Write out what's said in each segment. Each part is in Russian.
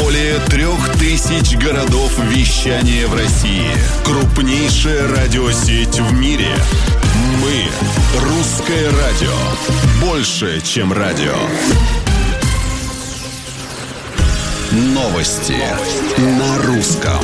более 3000 городов вещания в России. Крупнейшая радиосеть в мире. Мы – Русское радио. Больше, чем радио. Новости на русском.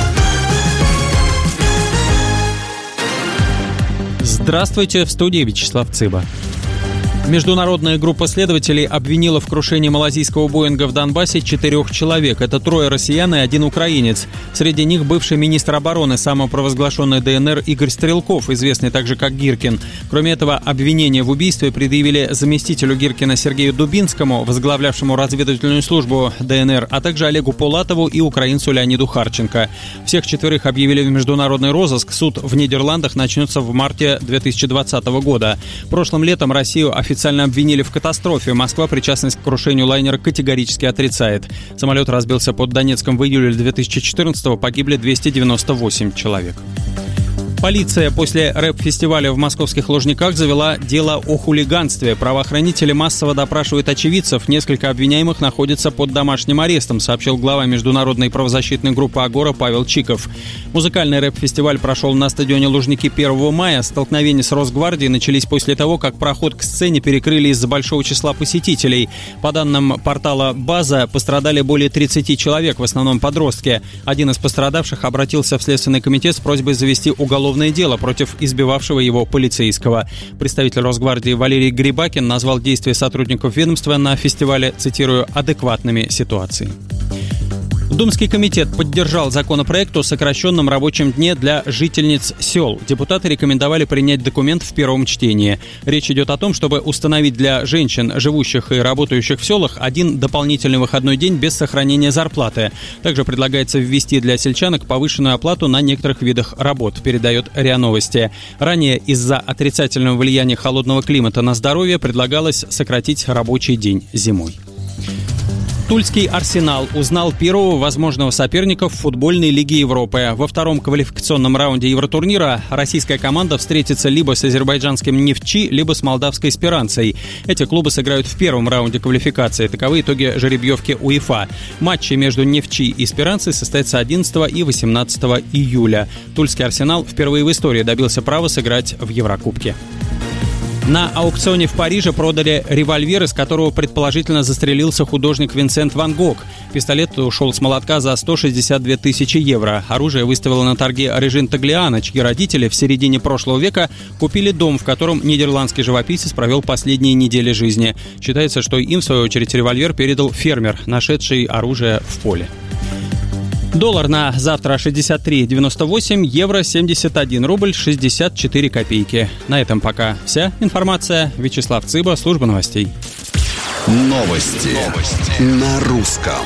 Здравствуйте, в студии Вячеслав Цыба. Международная группа следователей обвинила в крушении малазийского Боинга в Донбассе 4 человек. Это 3 россиян и 1 украинец. Среди них бывший министр обороны самопровозглашенной ДНР Игорь Стрелков, известный также как Гиркин. Кроме этого, обвинение в убийстве предъявили заместителю Гиркина Сергею Дубинскому, возглавлявшему разведывательную службу ДНР, а также Олегу Пулатову и украинцу Леониду Харченко. Всех 4 объявили в международный розыск. Суд в Нидерландах начнется в марте 2020 года. Прошлым летом Россию официально обвинили в катастрофе. Москва причастность к крушению лайнера категорически отрицает. Самолет разбился под Донецком в июле 2014-го, погибли 298 человек. Полиция после рэп-фестиваля в московских Лужниках завела дело о хулиганстве. Правоохранители массово допрашивают очевидцев. Несколько обвиняемых находятся под домашним арестом, сообщил глава международной правозащитной группы «Агора» Павел Чиков. Музыкальный рэп-фестиваль прошел на стадионе Лужники 1 мая. Столкновения с Росгвардией начались после того, как проход к сцене перекрыли из-за большого числа посетителей. По данным портала «База», пострадали более 30 человек, в основном подростки. Один из пострадавших обратился в Следственный комитет с просьбой завести уголовное дело против избивавшего его полицейского. Представитель Росгвардии Валерий Грибакин назвал действия сотрудников ведомства на фестивале, цитирую, «адекватными ситуации». Думский комитет поддержал законопроект о сокращенном рабочем дне для жительниц сел. Депутаты рекомендовали принять документ в первом чтении. Речь идет о том, чтобы установить для женщин, живущих и работающих в селах, 1 дополнительный выходной день без сохранения зарплаты. Также предлагается ввести для сельчанок повышенную оплату на некоторых видах работ, передает РИА Новости. Ранее из-за отрицательного влияния холодного климата на здоровье предлагалось сократить рабочий день зимой. Тульский «Арсенал» узнал первого возможного соперника в футбольной Лиге Европы. Во втором квалификационном раунде Евротурнира российская команда встретится либо с азербайджанским «Нефтчи», либо с молдавской «Эсперанцей». Эти клубы сыграют в первом раунде квалификации. Таковы итоги жеребьевки УЕФА. Матчи между «Нефтчи» и «Эсперанцей» состоятся 11 и 18 июля. Тульский «Арсенал» впервые в истории добился права сыграть в Еврокубке. На аукционе в Париже продали револьвер, из которого предположительно застрелился художник Винсент Ван Гог. Пистолет ушел с молотка за 162 тысячи евро. Оружие выставила на торге Режин Таглиано, чьи родители в середине прошлого века купили дом, в котором нидерландский живописец провел последние недели жизни. Считается, что им, в свою очередь, револьвер передал фермер, нашедший оружие в поле. Доллар на завтра 63,98, евро 71 рубль 64 копейки. На этом пока вся информация. Вячеслав Цыба, служба новостей. Новости на русском.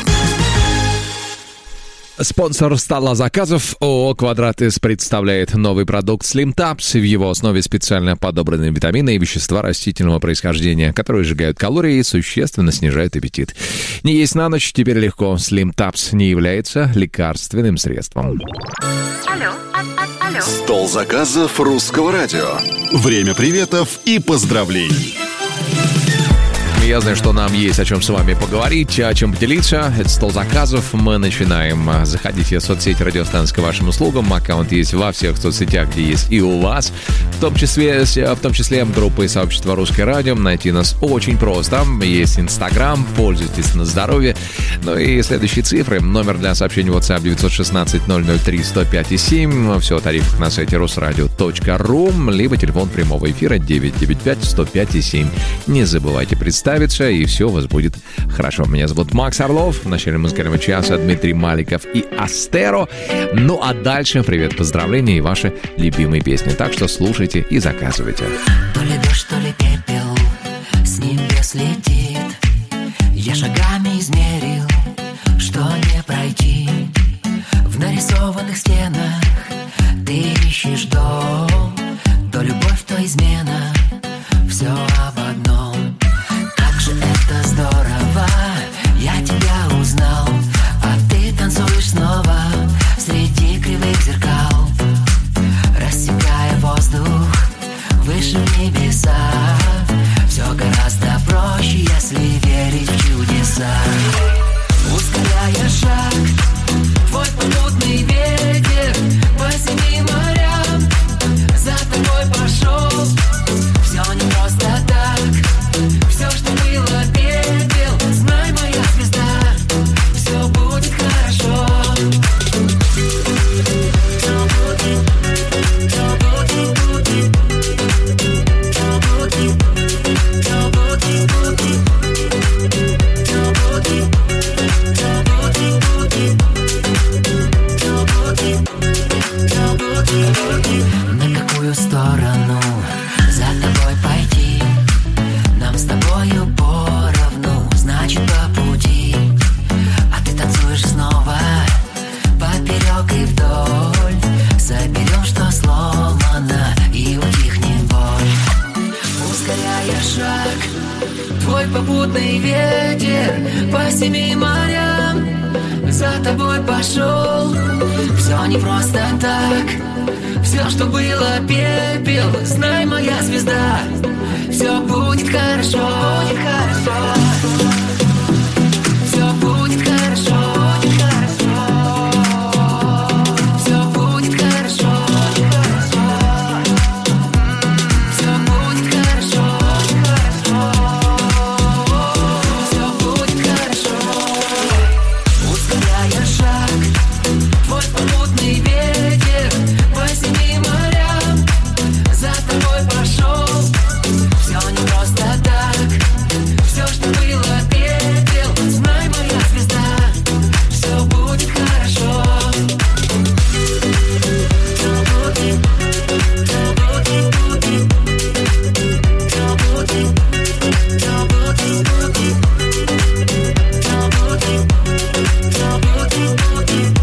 Спонсор стола заказов ООО «Квадратис» представляет новый продукт Slim Tabs. В его основе специально подобраны витамины и вещества растительного происхождения, которые сжигают калории и существенно снижают аппетит. Не есть на ночь теперь легко. Slim Tabs не является лекарственным средством. Алло. Стол заказов Русского радио. Время приветов и поздравлений. Я знаю, что нам есть о чем с вами поговорить, о чем поделиться. Это стол заказов. Мы начинаем. Заходите в соцсети радиостанции к вашим услугам. Аккаунт есть во всех соцсетях, где есть и у вас. В том числе группы и сообщества «Русское радио». Найти нас очень просто. Есть Инстаграм. Пользуйтесь на здоровье. Ну и следующие цифры. Номер для сообщений WhatsApp 916-003-105-7. Все о тарифах на сайте rosradio.ru. Либо телефон прямого эфира 995-105-7. Не забывайте представить, и все у вас будет хорошо. Меня зовут Макс Орлов. В начале музыкального часа Дмитрий Маликов и Астеро. Ну а дальше привет, поздравления и ваши любимые песни. Так что слушайте и заказывайте. То ли дождь, то ли пепел с небес летит. Я шагами измерил, что не пройти. В нарисованных стенах ты ищешь дом. То любовь, то измена. Все об одном. Это здорово, я тебя узнал, а ты танцуешь снова среди кривых зеркал, рассекая воздух выше небеса. Все гораздо проще, если верить в чудеса. Разложишь снова поперек и вдоль, соберем, что сломано, и утихнет боль. Ускоряя шаг, твой попутный ветер по семи морям за тобой пошел. Все не просто так, все, что было, пепел. Знай, моя звезда, все будет хорошо, будет хорошо. Все будет хорошо, будет хорошо. Все будет хорошо, будет хорошо. Все будет хорошо, будет хорошо. Все будет хорошо. Ускоряя шаг, твой попутный ветер по семи морям за тобой пошел. Все не просто так, все, что было, пепел. Знай, моя звезда, все будет хорошо. Все будет, все будет, будет. Все будет, все будет, будет. Все будет, все будет, будет.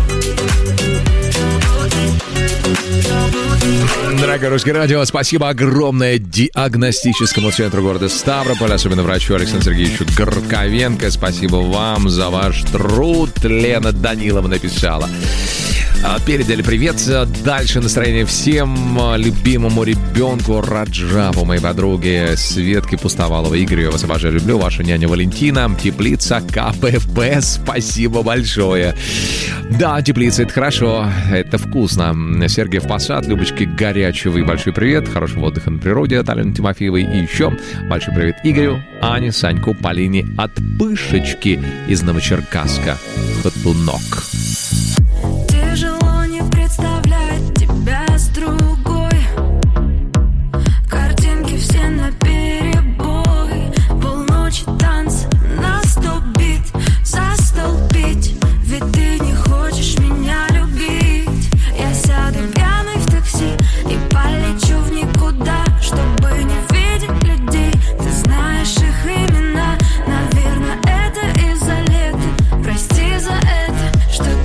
Все будет. Дорогое Русское радио, спасибо огромное диагностическому центру города Ставрополь, особенно врачу Александру Сергеевичу Горковенко. Спасибо вам за ваш труд. Лена Данилова написала. Передали привет. Дальше настроение всем. Любимому ребенку Раджабу, моей подруге Светке Пустоваловой, Игорю. Я вас обожаю, люблю. Ваша няня Валентина. Теплица КПП. Спасибо большое. Да, теплица, это хорошо. Это вкусно. Сергеев Посад, Любочке Горячевой. Большой привет. Хорошего отдыха на природе от Алены Тимофеевой. И еще большой привет Игорю, Ане, Саньку, Полине от Пышечки из Новочеркасска. Ходунок. Тяжело не представлять тебя с другой. Картинки все наперебой. Полночи танцы на 100 бит. Застолбить, ведь ты не хочешь меня любить. Я сяду пьяный в такси и полечу в никуда, чтобы не видеть людей. Ты знаешь их имена. Наверное, это из-за лета. Прости за это, что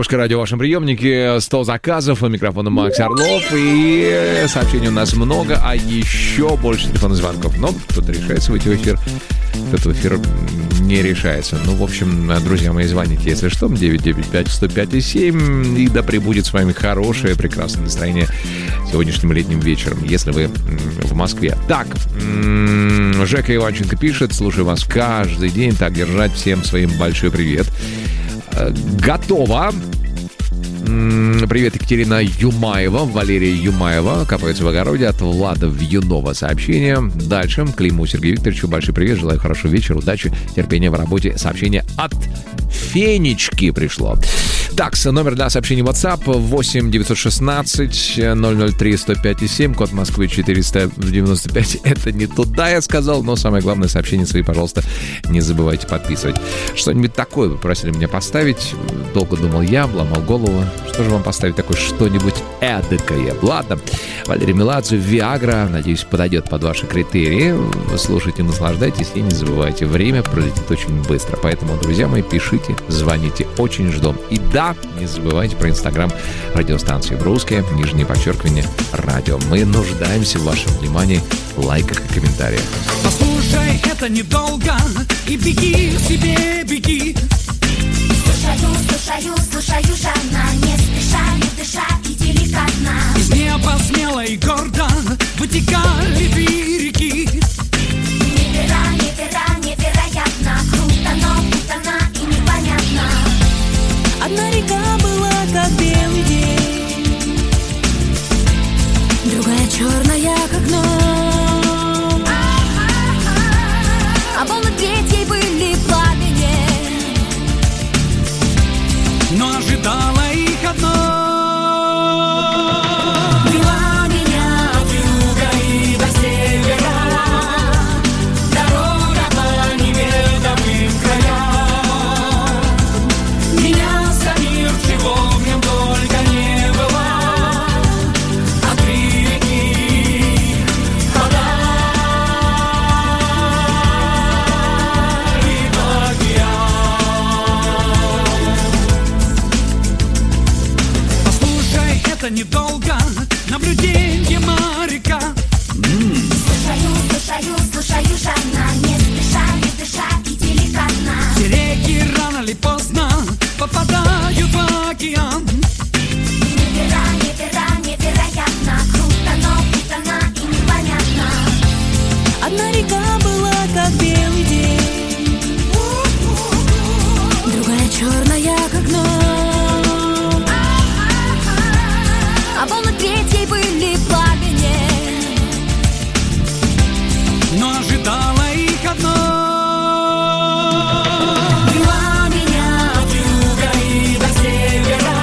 Русское радио в вашем приемнике. 100 заказов. У микрофона Макс Орлов. И сообщений у нас много, а еще больше телефонных звонков. Но кто-то решается выйти в эфир, кто-то в эфир не решается. Ну, в общем, друзья мои, звоните, если что, 995-105-7. И да пребудет с вами хорошее, прекрасное настроение сегодняшним летним вечером, если вы в Москве. Так, Жека Иванченко пишет: слушаю вас каждый день, так держать, всем своим большой привет. Готово. Привет, Екатерина Юмаева, Валерия Юмаева, копается в огороде, от Влада Вьюнова сообщение. Дальше, Климу Сергею Викторовичу большой привет, желаю хорошего вечера, удачи, терпения в работе. Сообщение от Фенечки пришло. Так, номер для сообщений WhatsApp 8-916-003-105-7, код Москвы 495. Это не туда я сказал, но самое главное, сообщения свои, пожалуйста, не забывайте подписывать. Что-нибудь такое вы просили меня поставить. Долго думал я, ломал голову. Что же вам поставить такое что-нибудь эдакое? Ладно, Валерий Меладзе, Виагра, надеюсь, подойдет под ваши критерии. Слушайте, наслаждайтесь и не забывайте, время пролетит очень быстро. Поэтому, друзья мои, пишите, звоните, очень ждем. И да, не забывайте про инстаграм радиостанции «Русское», _, радио. Мы нуждаемся в вашем внимании, лайках и комментариях. Послушай, это недолго, и беги себе, беги. Слушаю, жадно, не спеша, не дыша и деликатно. Из неба смело и гордо вытекали две реки. Невероятно, круто, но путано и непонятно. Одна река была как белый день, другая черная как ночь, а волны третьей были в пламени, но ожидала их одно. вела меня от юга и до севера, дорога по неведомым краям. Менялся мир, чего в нем только не было. А три реки подали в океан. Послушай, это недолго, наблюдение моряка. Слушаю, жадно, не спеша, не дыша и деликатно. Все реки рано или поздно попадают в океан. Невероятно, круто, но путано и непонятно. одна река была как белый день, другая черная как ночь, а волны третьей были в пламени, Но ожидала их одно. вела меня от юга и до севера,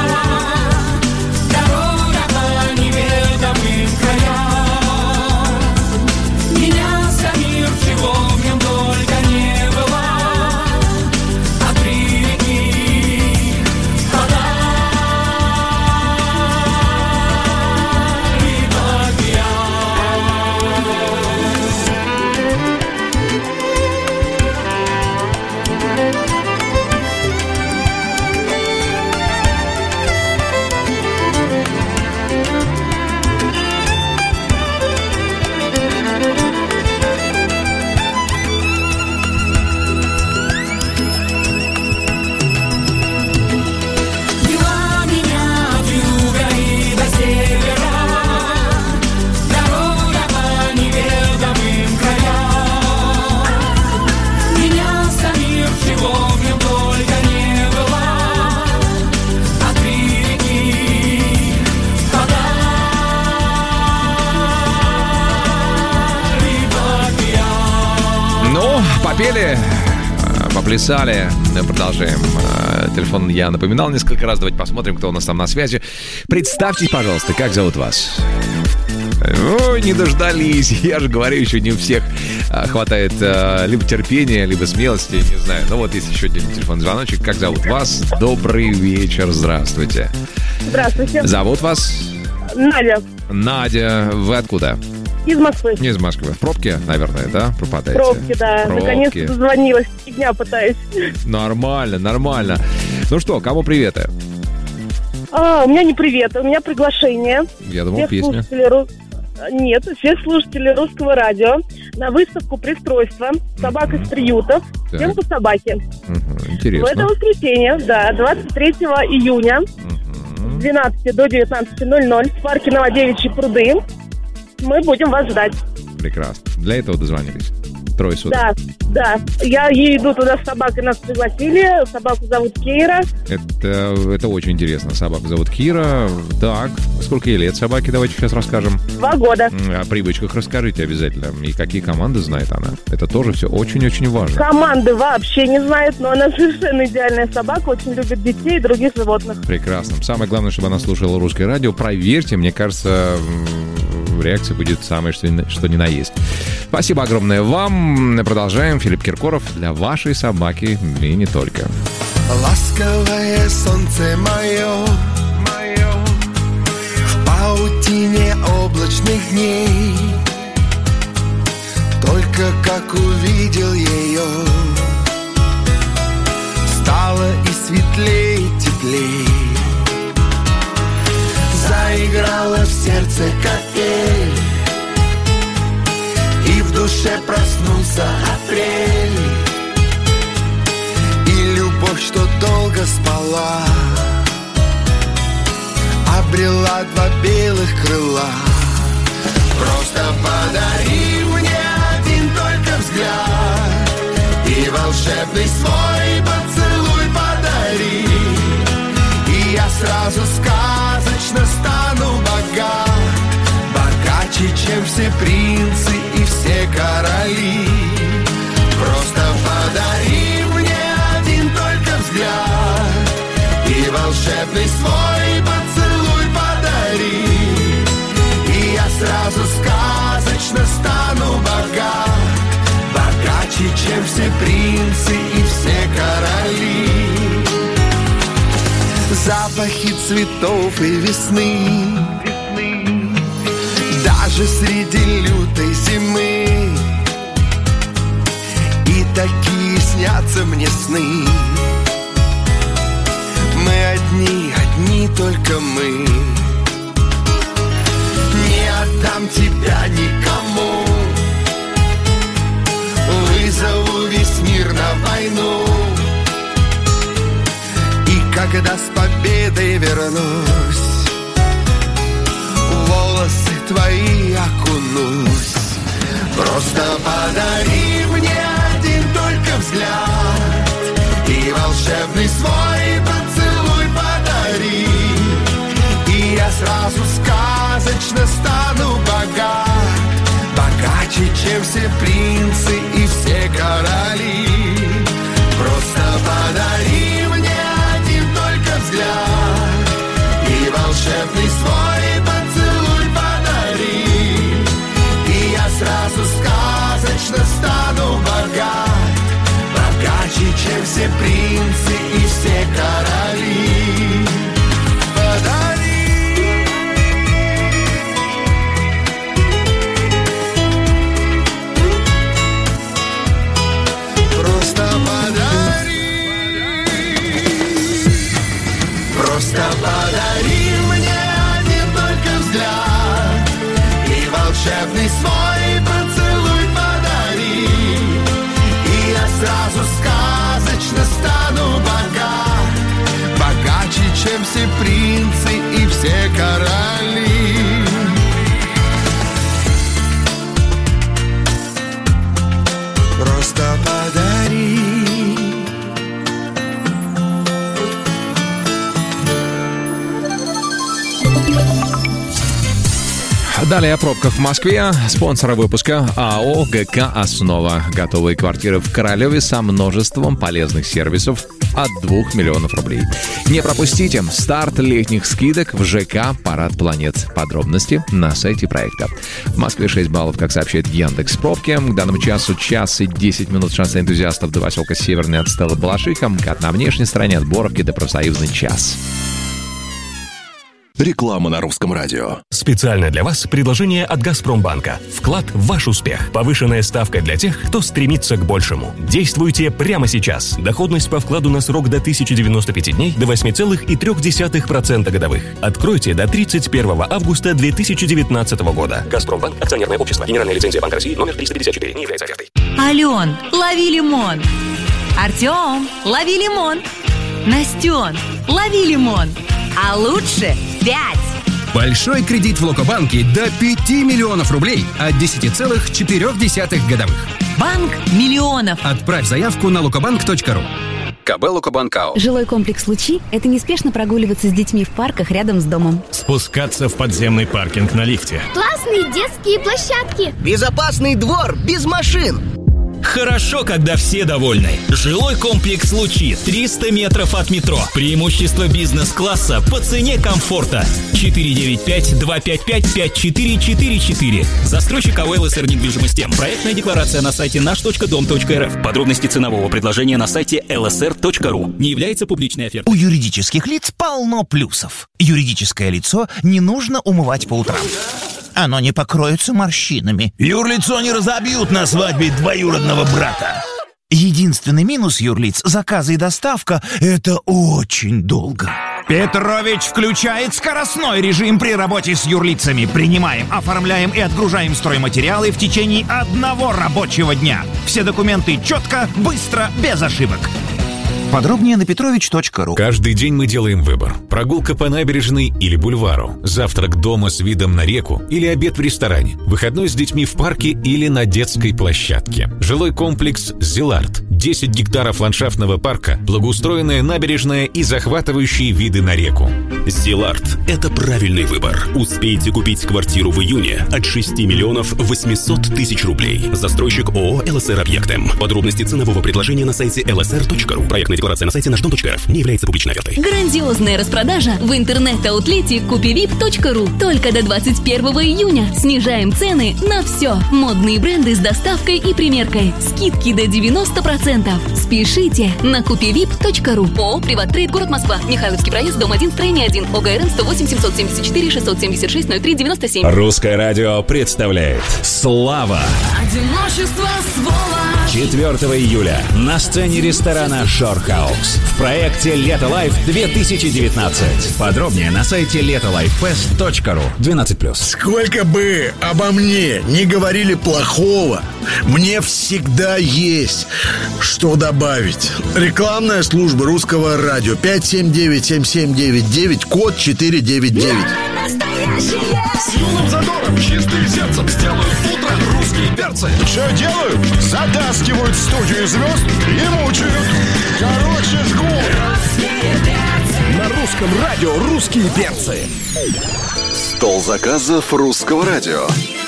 Дорога по неведомым краям. Менялся мир, чего в нем только не было. А три реки подали в вела меня от юга и до севера, Дорога по неведомым краям. Менялся мир, чего в нем только не было. А три реки подали в океан. Ну, попели, поплясали. Продолжаем. Телефон я напоминал несколько раз. Давайте посмотрим, кто у нас там на связи. Представьтесь, пожалуйста, как зовут вас? Ой, не дождались. Я же говорю, еще не у всех хватает либо терпения, либо смелости, не знаю. Ну вот есть еще один телефонный звоночек. Как зовут вас? Добрый вечер, здравствуйте. Здравствуйте. Зовут вас? Надя. Надя. Вы откуда? Из Москвы. Не из Москвы. В пробке, наверное, да? Пропадаете? Пробки, да. Пробки. Наконец-то дозвонилась. 3 дня пытаюсь. Нормально, нормально. Ну что, кому приветы? У меня не привет, у меня приглашение. Я думал, Всех песня. слушателей Нет, всех слушателей Русского радио на выставку пристройства собак из приютов. Так. Всем по собаке. Мгм, В интересно. это воскресенье, да, 23 июня с 12 до 19:00 в парке Новодевичьи пруды. Мы будем вас ждать. Прекрасно. Для этого дозвонились. Трое суток. Да. Я иду туда с собакой, нас пригласили. Собаку зовут Кейра. Это очень интересно. Собаку зовут Кира. Так, сколько ей лет собаке, давайте сейчас расскажем. 2 года. О привычках расскажите обязательно. И какие команды знает она. Это тоже все очень-очень важно. Команды вообще не знает, но она совершенно идеальная собака. Очень любит детей и других животных. Прекрасно. Самое главное, чтобы она слушала русское радио. Проверьте, мне кажется, реакция будет самая, что ни на есть. Спасибо огромное вам. Продолжаем. Филипп Киркоров для вашей собаки и не только. Ласковое солнце мое, в паутине облачных дней, только как увидел ее, стало и светлей, и теплей. Заиграла в сердце капель, и в душе проснулся апрель. И любовь, что долго спала, обрела 2 белых крыла. Просто подари мне один только взгляд, и волшебный свой поцелуй подари, и я сразу сказочно стану богат, богаче, чем все принцы и все короли. Просто подари мне один только взгляд, и волшебный свой поцелуй подари, и я сразу сказочно стану богат, богаче, чем все принцы и все короли. Запахи цветов и весны, даже среди лютой зимы, и такие снятся мне сны. Мы одни только мы. Не отдам тебя никому, вызову весь мир на войну, и когда с победой вернусь, волосы твои окунусь. Просто подари мне один только взгляд, и волшебный свой поцелуй подари, и я сразу сказочно стану богат, богаче, чем все принцы и все короли. Просто подари мне один только взгляд, и волшебный свой поцелуй подари, и я сразу сказочно стану богат, богаче, чем все принцы и все короли. Подари. Просто подари. Просто подари мне один только взгляд, и волшебный свой поцелуй подари, и я сразу сказочно стану богат, богаче, чем все принцы и все короли. Просто подари. Далее о пробках в Москве. Спонсоры выпуска АО ГК «Основа». Готовые квартиры в Королеве со множеством полезных сервисов от 2 миллионов рублей. Не пропустите старт летних скидок в ЖК «Парад Планет». Подробности на сайте проекта. В Москве 6 баллов, как сообщает Яндекс.Пробки. К данному часу 1 час и 10 минут шоссе энтузиастов до поселка Северный от Стеллы Балашиха. Как на внешней стороне от Боровки до профсоюзный час. Реклама на Русском радио. Специально для вас предложение от «Газпромбанка». Вклад в ваш успех. Повышенная ставка для тех, кто стремится к большему. Действуйте прямо сейчас. Доходность по вкладу на срок до 1095 дней до 8,3% годовых. Откройте до 31 августа 2019 года. «Газпромбанк» – акционерное общество. Генеральная лицензия Банка России номер 354. Не является офертой. Ален, лови лимон. Артем, лови лимон. Настен, лови лимон. А лучше 5. Большой кредит в Локобанке до 5 миллионов рублей от 10,4 годовых. Банк миллионов. Отправь заявку на lokobank.ru. КБ Локобанкао. Жилой комплекс «Лучи» — это неспешно прогуливаться с детьми в парках рядом с домом. Спускаться в подземный паркинг на лифте. Классные детские площадки. Безопасный двор без машин. Хорошо, когда все довольны. Жилой комплекс «Лучи», 300 метров от метро. Преимущество бизнес-класса по цене комфорта. 495-255-5444. Застройщик АО «ЛСР Недвижимости». Проектная декларация на сайте наш.дом.рф. Подробности ценового предложения на сайте lsr.ru. Не является публичной офертой. У юридических лиц полно плюсов. Юридическое лицо не нужно умывать по утрам. Оно не покроется морщинами. Юрлицо не разобьют на свадьбе двоюродного брата. Единственный минус юрлиц – заказы и доставка – это очень долго. Петрович включает скоростной режим при работе с юрлицами. Принимаем, оформляем и отгружаем стройматериалы в течение 1 рабочего дня. Все документы четко, быстро, без ошибок. Подробнее на petrovich.ru. Каждый день мы делаем выбор. Прогулка по набережной или бульвару. Завтрак дома с видом на реку или обед в ресторане. Выходной с детьми в парке или на детской площадке. Жилой комплекс «Зилард». 10 гектаров ландшафтного парка, благоустроенная набережная и захватывающие виды на реку. «Зилард» — это правильный выбор. Успейте купить квартиру в июне от 6 миллионов 800 тысяч рублей. Застройщик ООО «ЛСР Объекты». Подробности ценового предложения на сайте lsr.ru. Проектная декларация на сайте наш.дом.рф. Не является публичной офертой. Грандиозная распродажа в интернет-аутлете kupivip.ru. Только до 21 июня. Снижаем цены на все. Модные бренды с доставкой и примеркой. Скидки до 90%. Спешите на kupivip.ru. ООО «Приваттрейд», город Москва. Михайловский проезд, дом 1, строение 1. ОГРН 108 774 676 03 97. Русское радио представляет «Слава». Одиночество, сволочь. 4 июля на сцене ресторана «Шорхаус» в проекте «Лето Лайф 2019». Подробнее на сайте letolifefest.ru. 12+. Сколько бы обо мне не говорили плохого, мне всегда есть что добавить. Рекламная служба Русского радио 579-7799, код 499. С юным задором, чистым сердцем сделают утро русские перцы. Что делают? Затаскивают в студию звезд и мучают. Короче, жгут. На Русском радио «Русские перцы». Стол заказов Русского радио.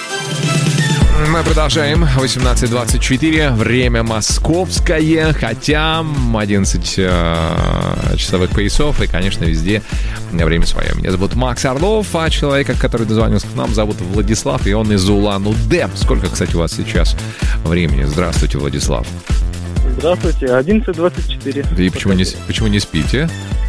Мы продолжаем. 18:24. Время московское, хотя 11 часовых поясов, и, конечно, везде время свое. Меня зовут Макс Орлов, а человека, который дозвонился к нам, зовут Владислав, и он из Улан-Удэ. Сколько, кстати, у вас сейчас времени? Здравствуйте, Владислав. Здравствуйте, 11:24. И почему не спите?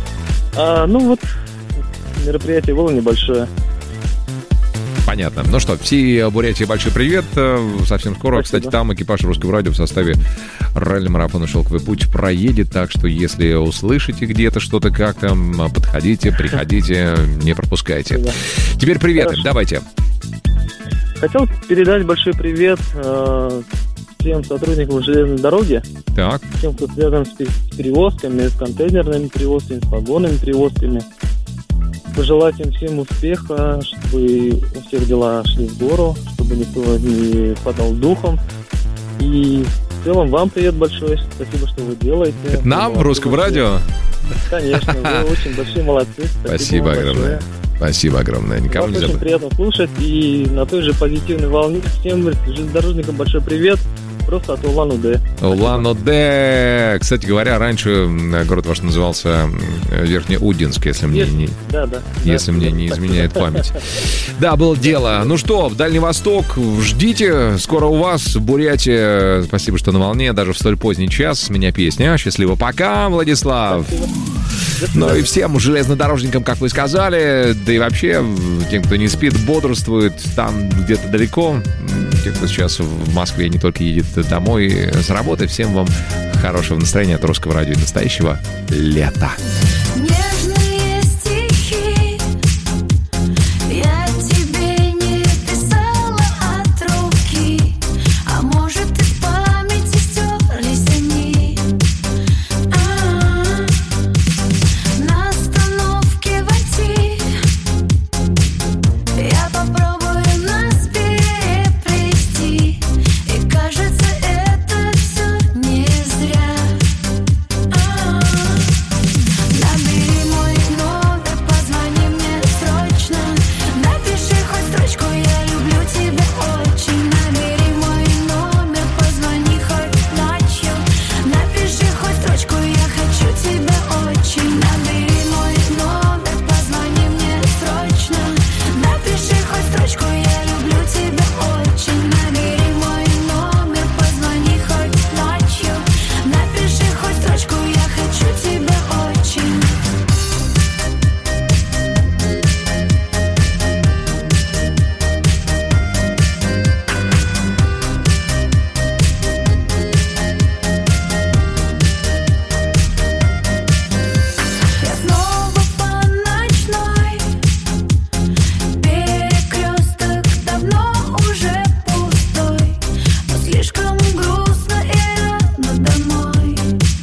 Мероприятие было небольшое. Понятно. Ну что, всей Бурятии большой привет. Совсем скоро, Спасибо. кстати, там экипаж Русского радио в составе ралли-марафона «Шелковый путь» проедет. Так что, если услышите где-то что-то как-то, подходите, приходите, не пропускайте. Да. Теперь приветы. Хорошо. Давайте. Хотел передать большой привет всем сотрудникам железной дороги. Так. Всем, кто связан с перевозками, с контейнерными перевозками, с вагонными перевозками. Пожелать им всем успеха, чтобы у всех дела шли в гору, чтобы никто не падал духом. И в целом вам привет большой. Спасибо, что вы делаете. Это нам, в Русском радио? Конечно, вы очень большие молодцы. Спасибо огромное. Спасибо огромное. Никому Вас не очень забыть. приятно слушать. И на той же позитивной волне всем железнодорожникам большой привет. Просто от Улан-Удэ. Улан-Удэ. Кстати говоря, раньше город ваш назывался Верхнеудинск, если мне не изменяет память. Да, было дело. Ну что, в Дальний Восток ждите. Скоро у вас Бурятия. Спасибо, что на волне, даже в столь поздний час. С меня песня. Счастливо, пока, Владислав. Спасибо. Ну и всем железнодорожникам, как вы сказали, да и вообще тем, кто не спит, бодрствует там где-то далеко, тем, кто сейчас в Москве не только едет домой с работы, всем вам хорошего настроения от Русского радио и настоящего лета. Нежные стихи я тебе не писала от руки, а может из памяти стерлись они. На остановке войти я попробую нас переплести, и кажется, это все не зря. Набери мой номер, позвони мне срочно, напиши хоть строчку, я люблю тебя очень. Набери мой номер, позвони хоть ночью, напиши хоть строчку, я хочу тебя очень. Набери мой номер, позвони мне срочно, напиши хоть строчку, я люблю тебя очень. Набери мой номер, позвони хоть ночью, напиши хоть строчку, я хочу тебя очень. Я снова по ночной, перекресток давно уже пустой, но слишком грустно и рано домой.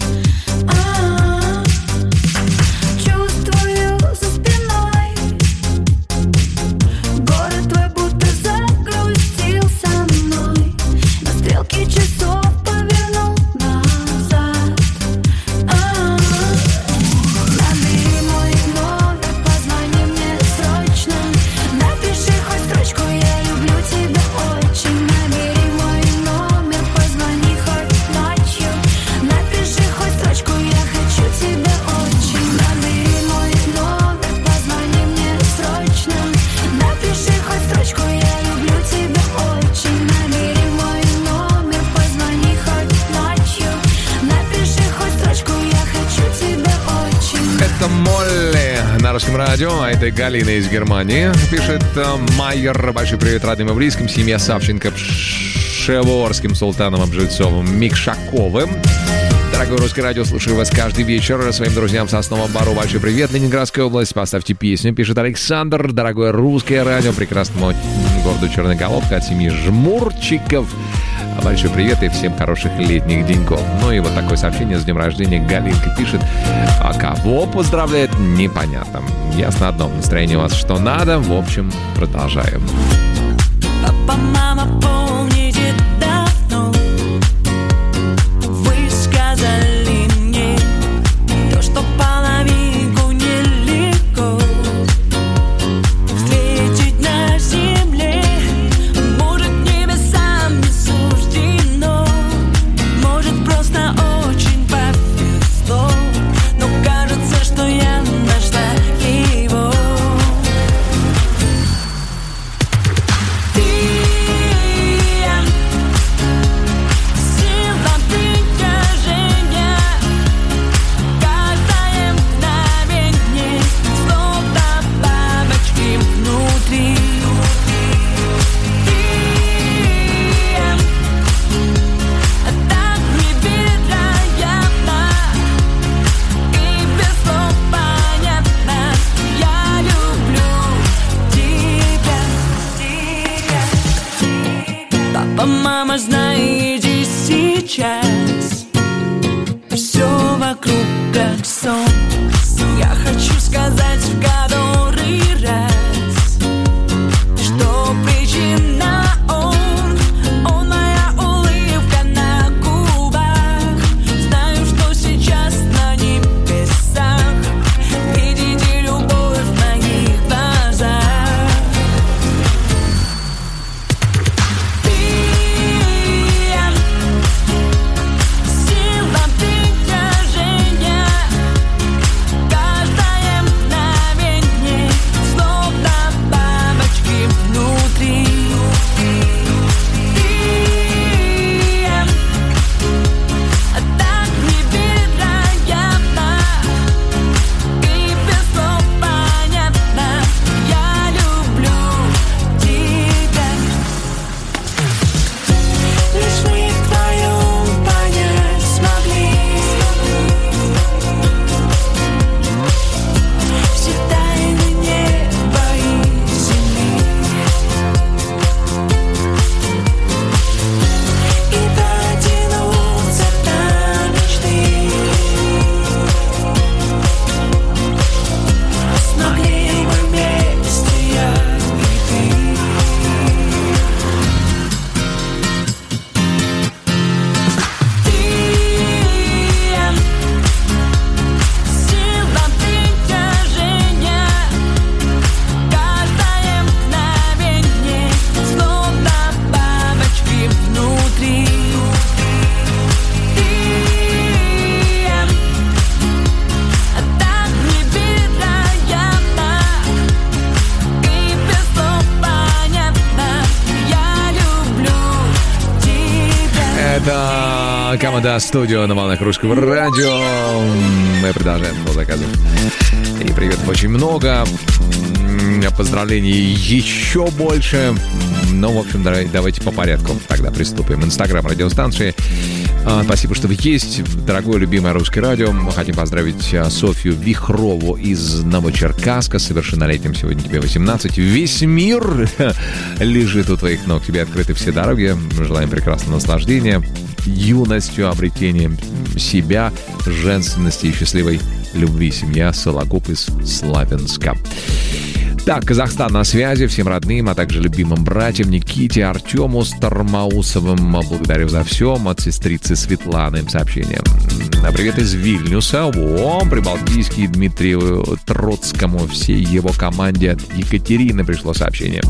Чувствую за спиной, город твой будто загрустил со мной, но стрелки часов повернул назад. Набери мой номер, позвони мне срочно, напиши хоть строчку, я люблю тебя очень. Набери мой номер, позвони хоть ночью, напиши хоть строчку, я хочу тебя очень. Набери мой номер, позвони мне срочно, напиши хоть строчку, я люблю тебя очень. Набери мой номер, позвони хоть ночью, напиши хоть строчку, я хочу тебя очень. Это Молли на Русском радио, а это Галина из Германии. Пишет Майер. Большой привет родным и близким. Семья Савченко, Пшеворским, Султаном Обжильцовым, Микшаковым. Дорогое Русское радио, слушаю вас каждый вечер. Своим друзьям в Сосновом Бору большой привет. Ленинградская область, поставьте песню. Пишет Александр. Дорогое Русское радио, прекрасному городу Черноголовка от семьи Жмурчиков. Большой привет и всем хороших летних деньков. Ну и вот такое сообщение с днем рождения Галинка пишет. А кого поздравляет, непонятно. Ясно одно, настроение у вас что надо. В общем, продолжаем. Папа, мама, помните давно вы сказали мне то, что половинку нелегко встретить на земле. Может, небесам не суждено, может, просто очень повезло, но кажется, что я нашла его. Папа, мама, знаете, сейчас все вокруг как сон. Я хочу сказать в который раз, что причина он моя улыбка на губах. Знаю, что сейчас на небесах видите любовь в моих глазах. Это команда «Студио» на волнах русского радио. Мы продолжаем по заказу. И приветов очень много. Поздравлений еще больше. Ну, в общем, давайте по порядку тогда приступим. Инстаграм радиостанции. Спасибо, что вы есть. Дорогое, любимое русское радио. Мы хотим поздравить Софью Вихрову из Новочеркасска. Совершеннолетним сегодня тебе 18. Весь мир лежит у твоих ног. Тебе открыты все дороги. Желаем прекрасного наслаждения, юностью, обретением себя, женственности и счастливой любви. Семья Сологуб из Славянска. Так, Казахстан на связи. Всем родным, а также любимым братьям Никите, Артему Стармаусовым. Благодарю за все. От сестрицы Светланы сообщение. Привет из Вильнюса. Прибалтийский Дмитрию Троцкому, всей его команде от Екатерины пришло сообщение.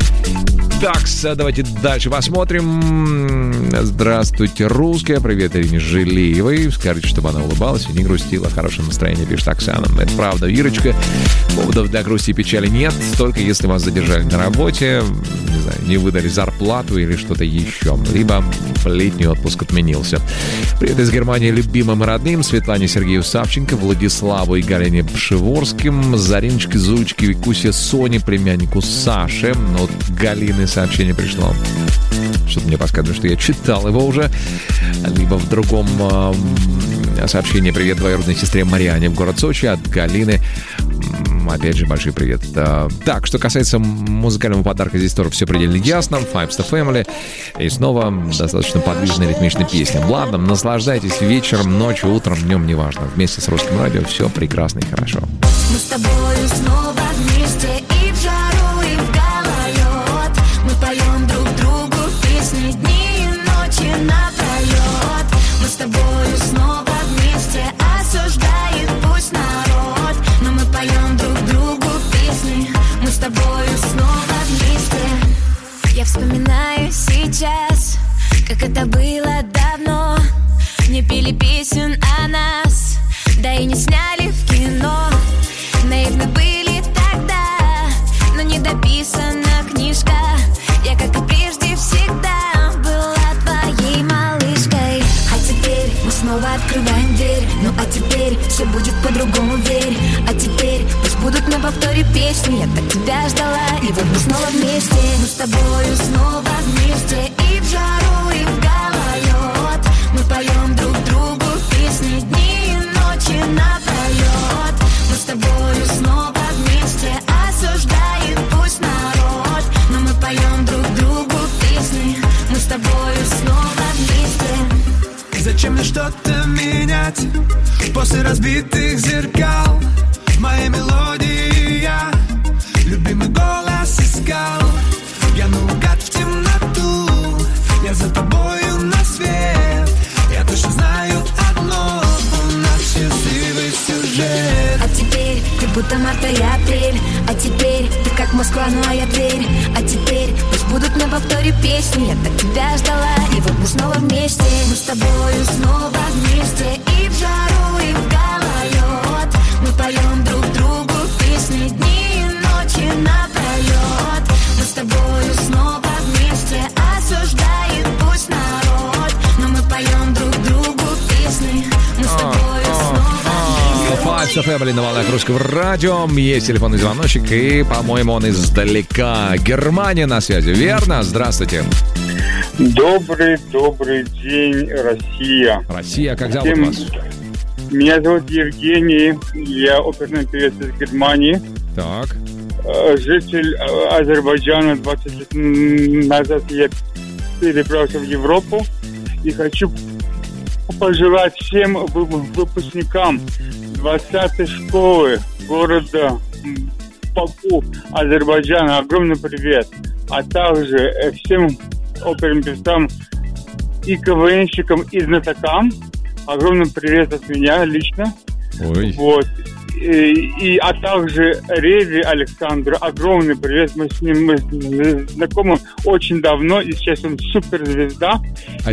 Так, давайте дальше посмотрим. Здравствуйте, русская. Привет Ирине Жилеевой. Скажите, чтобы она улыбалась и не грустила. Хорошее настроение, пишет Оксана. Это правда, Ирочка. Поводов для грусти и печали нет. Только если вас задержали на работе, не знаю, не выдали зарплату или что-то еще. Либо летний отпуск отменился. Привет из Германии любимым и родным. Светлане Сергею Савченко, Владиславу и Галине Пшеворским, Зариночке, Зуечке, Викусе, Соне, племяннику Саше. Вот Галины сообщение пришло. Что-то мне подсказывает, что я читал его уже. Либо в другом сообщении. Привет двоюродной сестре Мариане в город Сочи от Галины. Опять же, большой привет. Так, что касается музыкального подарка, здесь тоже все предельно ясно. Five Star Family. И снова достаточно подвижная ритмичная песня. Ладно, наслаждайтесь вечером, ночью, утром, днем, неважно. Вместе с Русским радио все прекрасно и хорошо. Мы с тобою снова вместе и в жару, и в гололед. Мы поем друг другу песни дни и ночи напролет. Мы с тобою снова вместе, осуждает пусть народ. Но мы поем друг другу песни, мы с тобою снова вместе. Я вспоминаю сейчас, как это было давно. Не пели песен о нас, да и не сняли в кино. Наивны были тогда, но не дописана книжка. Я, как и прежде, всегда была твоей малышкой. А теперь мы снова открываем дверь. Ну а теперь все будет по-другому, верь. А теперь пусть будут на повторе песни. Я так тебя ждала, и вот мы снова вместе. Мы с тобою снова вместе и в жару, и в гололед. Мы поем друг другу песни дни и ночи напролет. Мы с тобою снова вместе, осуждает пусть народ. Но мы поем друг другу песни, мы с тобою снова вместе. Зачем мне что-то менять после разбитых зеркал? В моей мелодии я любимый голос искал. Я наугад в темноту, я за тобою на свет. Я точно знаю одно, у нас счастливый сюжет. А теперь ты будто март или апрель. А теперь ты как Москва, ну а я Тверь. А теперь пусть будут на повторе песни. Я так тебя ждала, и вот мы снова вместе. Мы с тобою снова вместе и в жару, и в гололед. Мы поем друг другу песни дни и ночи напролет. Мы с тобою снова вместе, осуждает пусть народ. Но мы поем друг другу песни, мы с тобою снова вместе. Five Star Family на волнах русского радио. Есть телефонный звоночек, и, по-моему, он издалека. Германия на связи, верно? Здравствуйте. Добрый день, Россия. Россия, как зовут вас? Меня зовут Евгений, я оперный певец из Германии. Так. Житель Азербайджана. 20 лет назад я перебрался в Европу. И хочу пожелать всем выпускникам 20-й школы города Баку, Азербайджана огромный привет. А также всем оперным певцам и КВНщикам, и знатокам огромный привет от меня лично. Ой. Вот. А также Резе Александру огромный привет. Мы с ним знакомы очень давно, и сейчас он суперзвезда. А и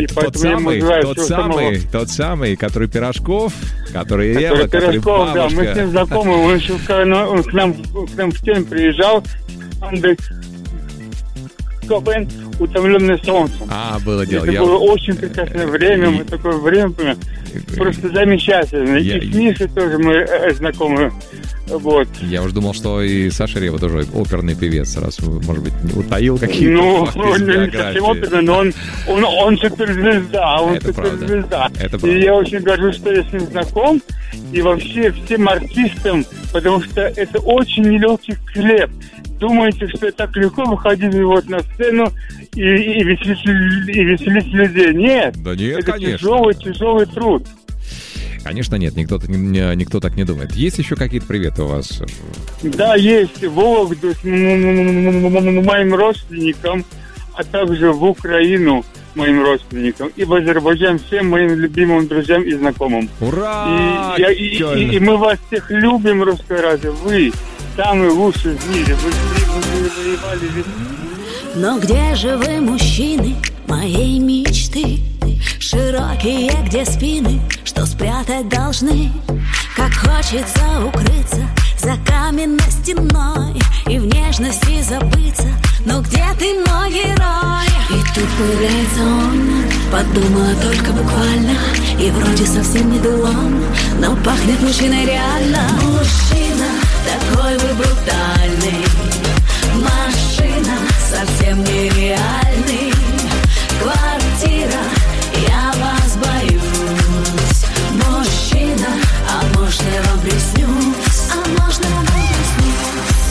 тот самый, который Пирожков, который Рева, который Пирожков, бабушка. да, мы с ним знакомы. Он еще к нам в тему приезжал. Андрей КВН. «Утомленные солнцем». Было дело. Это было очень прекрасное время, мы такое время просто замечательное. И с Мишей тоже мы знакомы. Вот. Я уже думал, что и Саша Рева тоже оперный певец, раз, может быть, утаил какие-то факты из он не совсем оперный, но он суперзвезда, суперзвезда. И я очень горжусь, что я с ним знаком, и вообще всем артистам, потому что это очень нелегкий хлеб. Думаете, что так легко выходить вот на сцену и веселить людей? Нет, да нет, это конечно. тяжелый труд. Конечно, нет, никто так не думает. Есть еще какие-то приветы у вас? Да, есть. В Вологду с моим родственникам, а также в Украину моим родственникам и в Азербайджан всем моим любимым друзьям и знакомым. Ура! И мы вас всех любим, Русское радио. Вы самые лучшие в мире. Вы воевали весь. Но где же вы, мужчины, моей мечты? Широкие, где спины, что спрятать должны? Как хочется укрыться за каменной стеной и в нежности забыться. Но где ты, мой герой? И тут появляется он, подумала только буквально, и вроде совсем не дулон, но пахнет мужчиной реально. Мужчина, такой вы брутальный, машина совсем нереальный, квартира, я вас боюсь. Мужчина, а можно я вам приснюсь? А можно я вам приснюсь?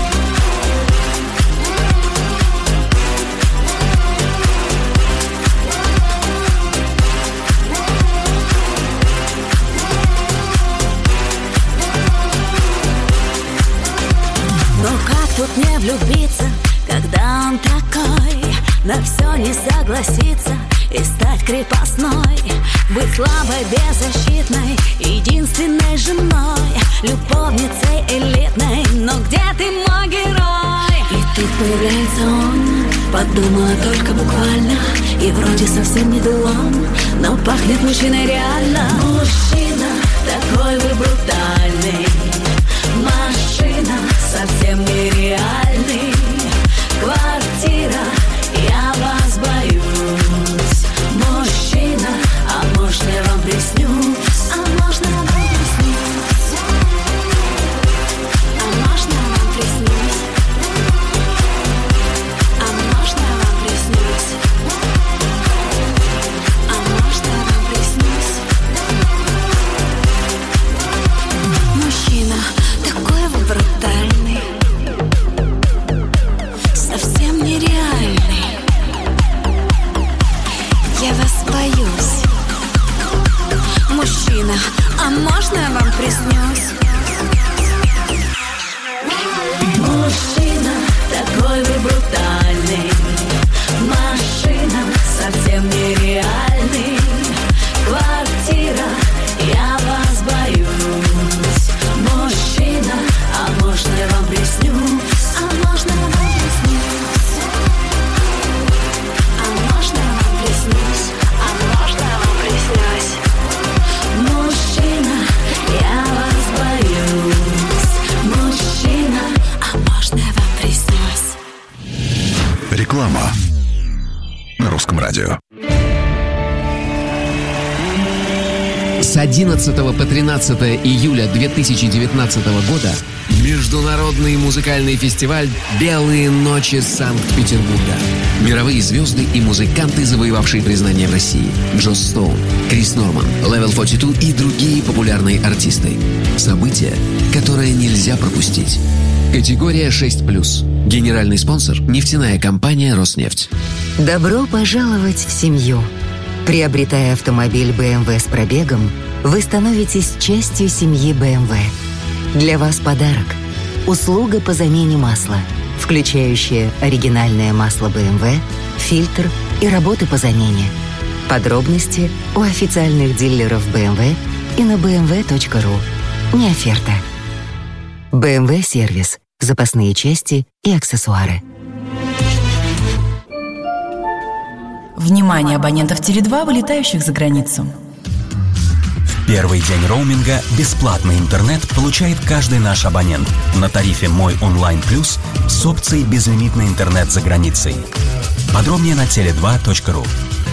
Но как тут не влюбиться, когда он такой? На все не согласиться и стать крепостной, быть слабой, беззащитной, единственной женой, любовницей элитной. Но где ты, мой герой? И тут появляется он, подумала только буквально, и вроде совсем не дулон, но пахнет мужчиной реально. Мужчина, такой вы брутальный, машина совсем нереальный, квартира, я вас боюсь. Мужчина, а можно я вам приснюсь? А можно я вам приснюсь? А можно я вам приснюсь? А можно я вам приснюсь? А можно я вам приснюсь? Мужчина, такой вы брутальный, совсем нереальный, я вас боюсь. Мужчина, а можно я вам приснюсь? Мужчина, такой вы брутальный, машина совсем нереальный, квартира, я вас боюсь. Мужчина, а можно я вам приснюсь? А можно я вам приснюсь? А можно я вам приснюсь? А можно я вам приснюсь? Мужчина, я вас боюсь. Мужчина, а можно я вам приснюсь? Реклама на Русском радио. С 11 по 13 июля 2019 года международный музыкальный фестиваль «Белые ночи Санкт-Петербурга». Мировые звезды и музыканты, завоевавшие признание в России. Джо Стоун, Крис Норман, Level 42 и другие популярные артисты. Событие, которое нельзя пропустить. Категория 6+. Генеральный спонсор – нефтяная компания «Роснефть». Добро пожаловать в семью. Приобретая автомобиль BMW с пробегом, вы становитесь частью семьи BMW. Для вас подарок. Услуга по замене масла, включающая оригинальное масло BMW, фильтр и работы по замене. Подробности у официальных дилеров BMW и на bmw.ru. Не оферта. BMW сервис. Запасные части и аксессуары. Внимание абонентов Теле2, вылетающих за границу. В первый день роуминга бесплатный интернет получает каждый наш абонент на тарифе «Мой онлайн плюс» с опцией безлимитный интернет за границей. Подробнее на tele2.ru.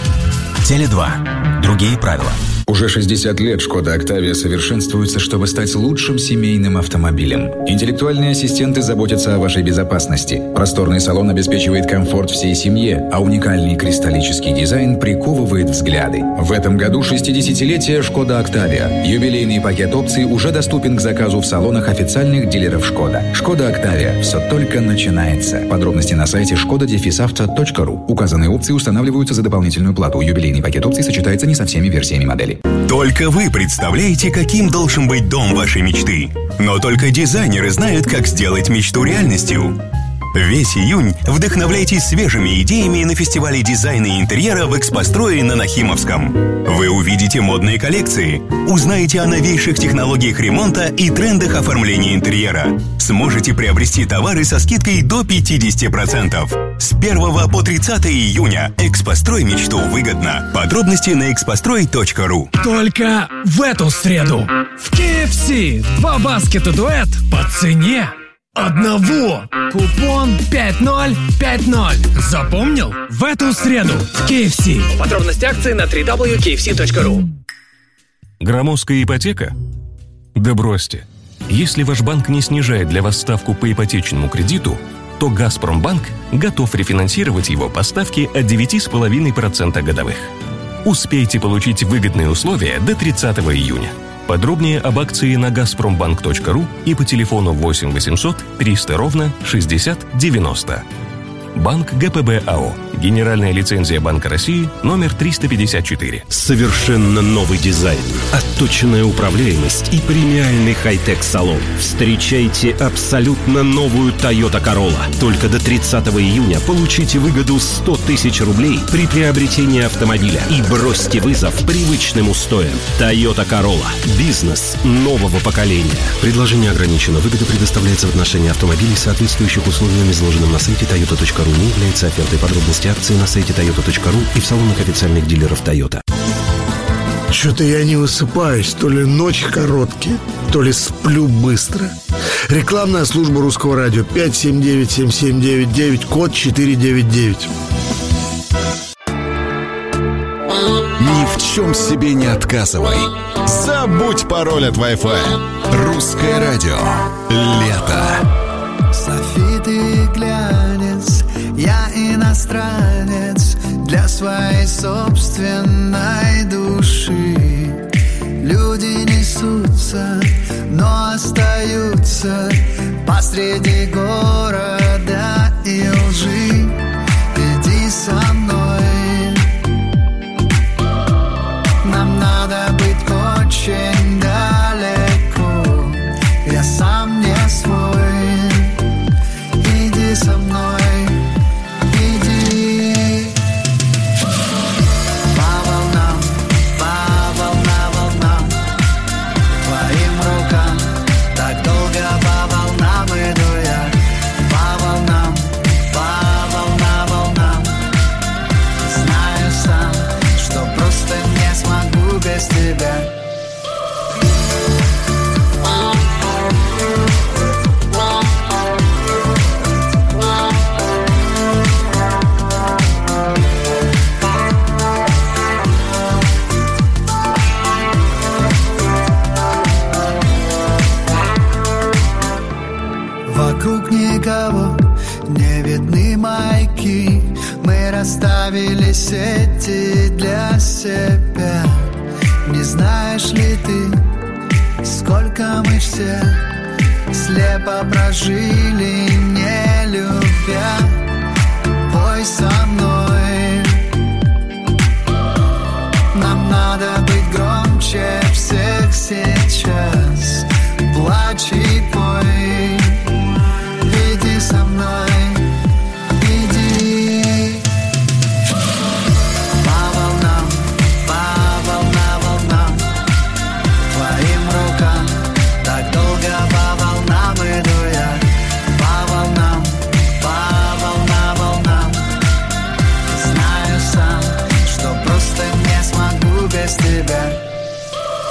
Теле2. Другие правила. Уже 60 лет «Шкода Октавия» совершенствуется, чтобы стать лучшим семейным автомобилем. Интеллектуальные ассистенты заботятся о вашей безопасности. Просторный салон обеспечивает комфорт всей семье, а уникальный кристаллический дизайн приковывает взгляды. В этом году 60-летие «Шкода Октавия». Юбилейный пакет опций уже доступен к заказу в салонах официальных дилеров «Шкода». «Шкода Октавия». Все только начинается. Подробности на сайте skoda-auto.ru. Указанные опции устанавливаются за дополнительную плату. Юбилейный пакет опций сочетается не со всеми версиями модели. Только вы представляете, каким должен быть дом вашей мечты. Но только дизайнеры знают, как сделать мечту реальностью. Весь июнь вдохновляйтесь свежими идеями на фестивале дизайна и интерьера в «Экспострое» на Нахимовском. Вы увидите модные коллекции, узнаете о новейших технологиях ремонта и трендах оформления интерьера. Сможете приобрести товары со скидкой до 50%. С 1 по 30 июня «Экспострой мечту» выгодно. Подробности на экспострой.ру. Только в эту среду в KFC 2 баскета дуэт по цене одного. Купон 5050. Запомнил? В эту среду в KFC. Подробности акции на www.kfc.ru. Громоздкая ипотека? Да бросьте. Если ваш банк не снижает для вас ставку по ипотечному кредиту, то «Газпромбанк» готов рефинансировать его по ставке от 9,5% годовых. Успейте получить выгодные условия до 30 июня. Подробнее об акции на gazprombank.ru и по телефону 8 800 300 ровно 60 90. Банк ГПБ АО. Генеральная лицензия Банка России номер 354. Совершенно новый дизайн, отточенная управляемость и премиальный хай-тек салон. Встречайте абсолютно новую Toyota Corolla. Только до 30 июня получите выгоду 100 тысяч рублей при приобретении автомобиля и бросьте вызов привычным устоям. Toyota Corolla. Бизнес нового поколения. Предложение ограничено. Выгода предоставляется в отношении автомобилей, соответствующих условиям, изложенным на сайте toyota.ru. Не является офертой. Подробности акции на сайте toyota.ru и в салонах официальных дилеров Toyota. Что-то я не высыпаюсь. То ли ночи короткие, то ли сплю быстро. Рекламная служба Русского радио 579-7799, код 499. Ни в чем себе не отказывай. Забудь пароль от Wi-Fi. Русское радио. Лето. Софит и глянец, я иностранец для своей собственной души. Люди несутся, но остаются посреди города и лжи. Иди со мной, нам надо быть очень далеко. Я сам не свой. Иди со мной, иди. По волнам, волнам, твоим рукам. Так долго по волнам иду я. По волнам, волнам. Знаю сам, что просто не смогу без тебя. Вокруг никого не видны маяки. Мы расставили сети для себя. Не знаешь ли ты, сколько мы все слепо прожили, не любя? Пой со мной. Нам надо быть громче всех сейчас. Плачь и пой. Иди со мной, иди. По волнам, твоим рукам. Так долго по волнам иду я. По волнам, Знаю сам, что просто не смогу без тебя.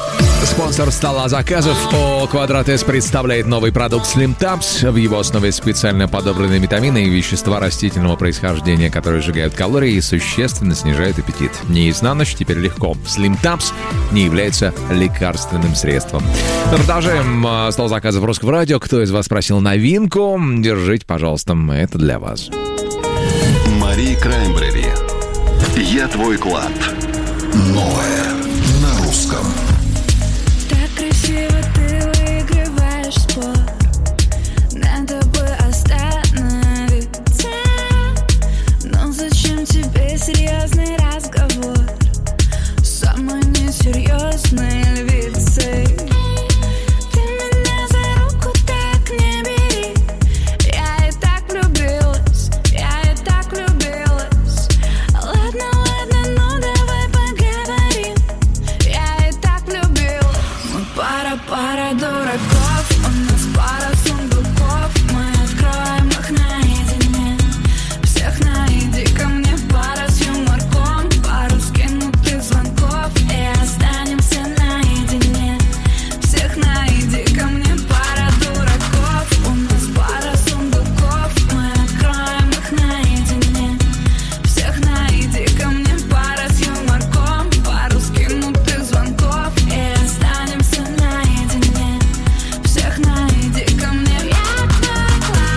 Спонсор стола заказов ООО «Квадрат С» представляет новый продукт Slim Tabs. В его основе специально подобранные витамины и вещества растительного происхождения, которые сжигают калории и существенно снижают аппетит. Не есть на ночь, теперь легко. Slim Tabs не является лекарственным средством. Продолжаем стол заказов Русского радио. Кто из вас просил новинку? Держите, пожалуйста, это для вас. Мари Краймбрери. «Я твой клад». Новое на русском. Так красиво ты выигрываешь спор, надо бы остановиться. Но зачем тебе серьезный разговор с самой несерьезной львицей? Ты меня за руку так не бери, я и так влюбилась, я и так влюбилась. Ладно, ладно, ну давай поговорим, я и так влюбилась. Мы пара дураков, у нас пара сундуков, мы откроем их наедине, всех найди ко мне, пара с юморком, пару скинутых звонков, и останемся наедине, всех найди ко мне, пара дураков, у нас пара сундуков, мы откроем их наедине, всех найди ко мне, пара с юморком, пару скинутых звонков, и останемся наедине, всех найди ко мне. Я твой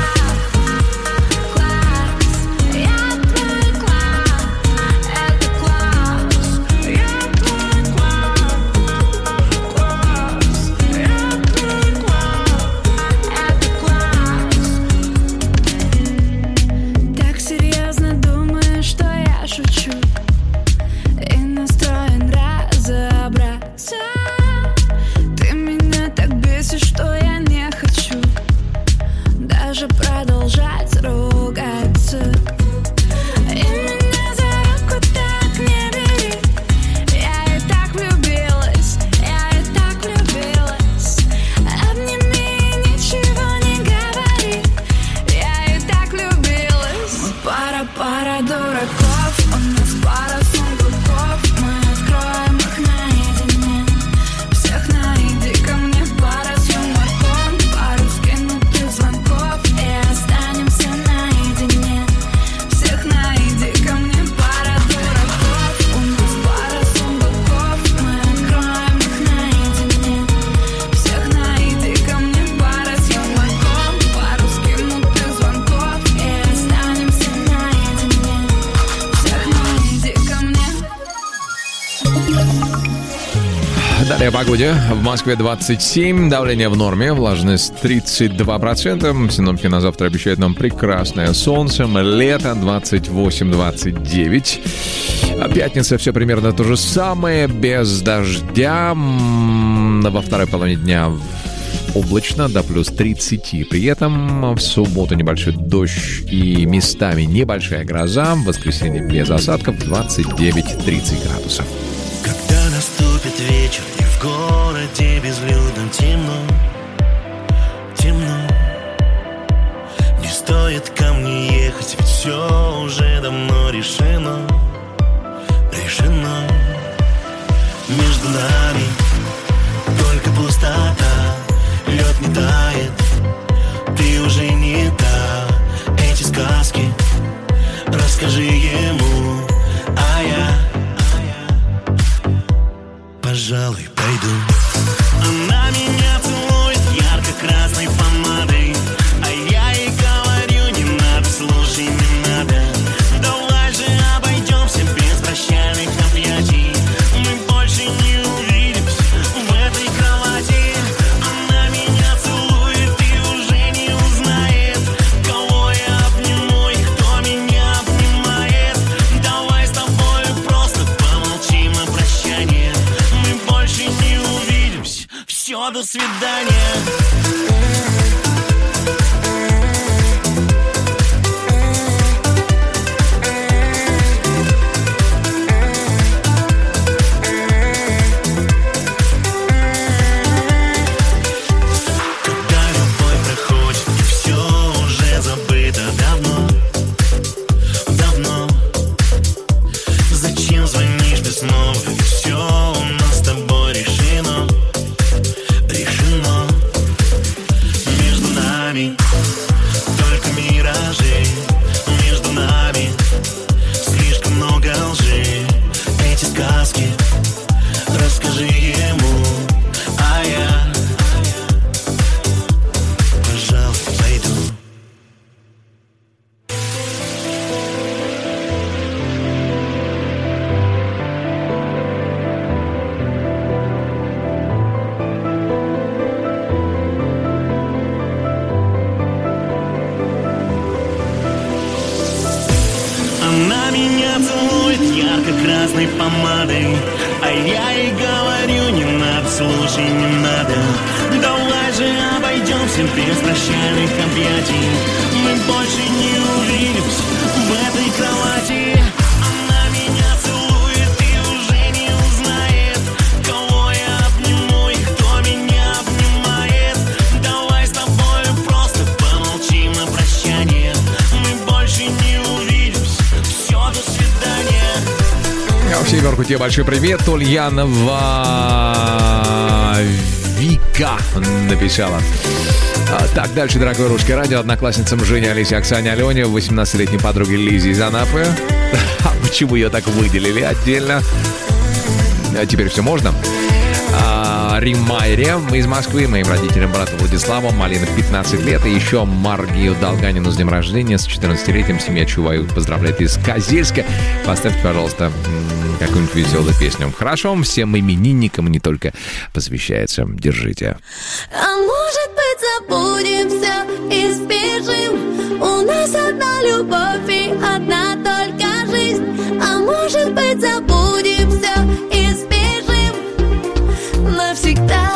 класс, я твой класс, это класс. Я твой класс, я твой класс, это класс. Так серьезно думаешь, что я шучу, и настроен разобраться. Ты меня так бесишь, что я не хочу даже продолжать ругаться. И меня за руку так не бери, я и так влюбилась, я и так влюбилась. Обними и ничего не говори, я и так влюбилась. Мы пара дураков, у нас пара сундуков, мы откроем их наедине, всех найди ко мне, пара с юморком, пару скинутых звонков, и останемся наедине, всех найди ко мне, пара дураков, у нас пара сундуков, мы откроем их наедине, всех найди ко мне, пара с юморком, пару скинутых звонков, и останемся наедине, всех найди ко мне. Далее о погоде. В Москве 27, давление в норме, влажность 32%. Синоптики на завтра обещают нам прекрасное солнце, лето 28-29. А пятница все примерно то же самое, без дождя. Во второй половине дня облачно, до плюс 30. При этом в субботу небольшой дождь и местами небольшая гроза. В воскресенье без осадков 29-30 градусов. Когда наступит вечер, и в городе безлюдно темно, темно, не стоит ко мне ехать, ведь все уже давно решено, решено. Между нами только пустота, лед не тает, ты уже не та. Эти сказки расскажи ему, а я, пожалуй, пойду. Она меня целует ярко-красной помадой, а я ей говорю, не надо, слушай, не надо. Давай же обойдемся без прощальных объятий, мы больше не увидимся в этой кровати. Она меня целует и уже не узнает, кого я обниму и кто меня обнимает. Давай с тобой просто помолчим о прощании, мы больше не увидимся, все, до свидания. Когда любовь проходит, и все уже забыто давно, давно. Зачем звонишь ты снова? Ведь все у нас с тобой решено, красной помадой. А я ей говорю, не надо, слушай, не надо. Давай же обойдемся без прощальных объятий. Мы больше не увидимся в этой кровати. Она меня целует и уже не узнает, кого я обниму и кто меня обнимает. Давай с тобой просто помолчим на прощание. Мы больше не увидимся. Все, до свидания. В семерку тебе большой привет. Ульянова Вика написала. Так, дальше, дорогое русское радио. Одноклассницам Жене, Олесе, Оксане, Алене, 18-летней подруге Лизе из Анапы. Почему ее так выделили отдельно? Теперь все можно. Римайре из Москвы, моим родителям, брату Владиславу, Малина 15 лет, и еще Маргию Долганину с днем рождения, с 14-летием, семья Чуваю поздравляет из Козельска. Поставьте, пожалуйста, какую-нибудь веселую песню. Хорошо, всем именинникам не только посвящается. Держите. А может быть, забудем все и сбежим? У нас одна любовь и одна только жизнь. А может быть, забудем все и сбежим навсегда.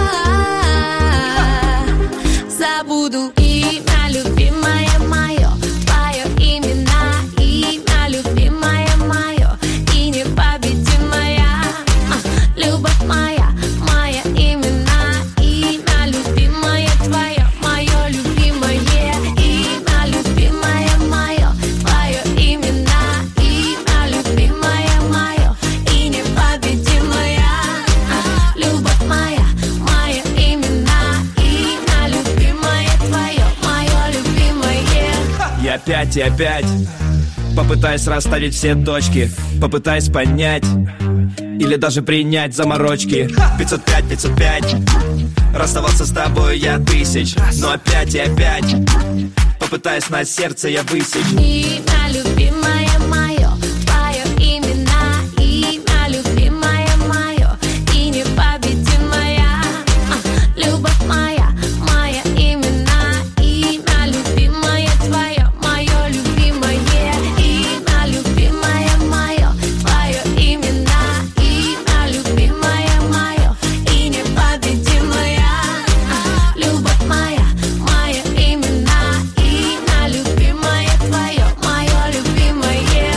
Забуду имя любимое мое, твое имя, имя любимое мое и непобедимая любовь моя, моя имя, имя любимое твое, мое любимое имя любимое мое, твое имя, имя любимое мое и непобедимая любовь моя, мое имя, имя любимое твое, мое любимое. Я опять и опять попытаюсь расставить все точки, попытаюсь понять или даже принять заморочки. 505, 505, расставался с тобой я тысяч, но опять и опять попытаюсь на сердце я высечь имя любимое мое, твое имя, имя любимое мое и непобедимая любовь моя, моя имя, имя любимое твое, мое любимое имя любимое мое, твое имя, имя любимое мое и непобедимая любовь моя, мое имя, имя любимое твое, мое любимое.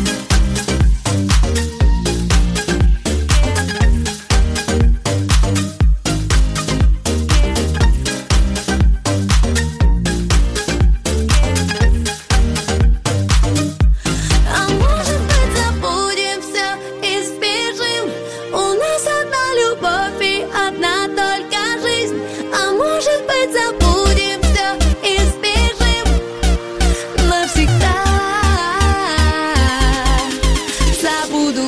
А может быть, забудем все и сбежим? У нас одна любовь и одна только жизнь. А может быть, забудем все и сбежим навсегда. Забуду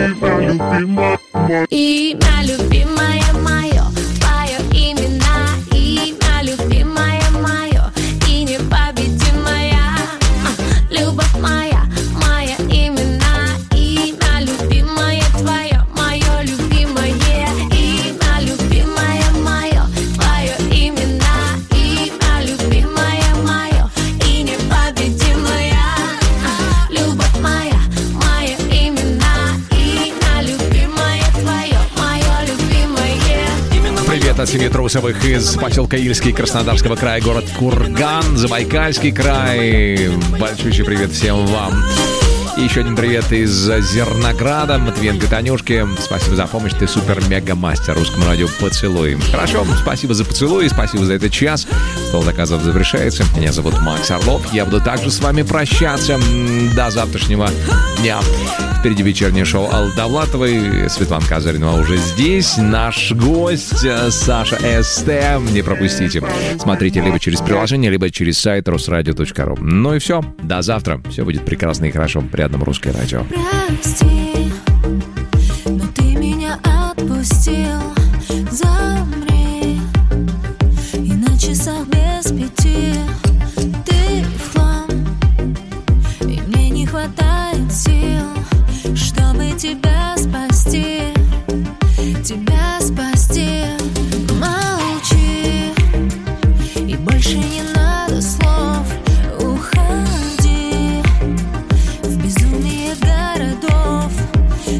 имя любимое мое, твое имя, имя любимое мое и непобедимая любовь моя, моя имя, имя любимое твое, мое любимое имя любимое мое, твое имя, имя любимое мое и непобедимая любовь моя, мое имя, имя любимое твое, мое любимое. Привет от семьи Трусовых из поселка Ильский Краснодарского края, город Курган, Забайкальский край. Большущий привет всем вам. И еще один привет из Зернограда, Матвиенко Танюшке. Спасибо за помощь, ты супер-мега-мастер русскому радио. Поцелуй. Хорошо, спасибо за поцелуй, спасибо за этот час. Стол заказов завершается. Меня зовут Макс Орлов. Я буду также с вами прощаться до завтрашнего дня. Впереди вечернее шоу Аллы Довлатовой. Светлана Казаринова уже здесь. Наш гость Саша СТ. Не пропустите. Смотрите либо через приложение, либо через сайт rusradio.ru. Ну и все. До завтра. Все будет прекрасно и хорошо. Рядом Русское радио. Прости, но ты меня отпустил. Замри, и на часах без 5 ты в хлам, и мне не хватает сил, чтобы тебя спасти, тебя спасти. Молчи, и больше не надо слов. Уходи в безумие городов.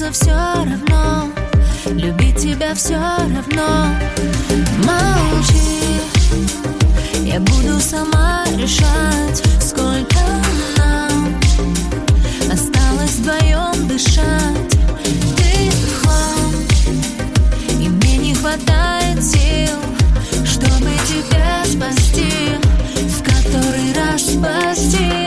кажется, все равно. Любить тебя все равно. Молчи, я буду сама решать, сколько нам осталось вдвоем дышать. Ты в хлам, и мне не хватает сил, чтобы тебя спасти, в который раз спасти.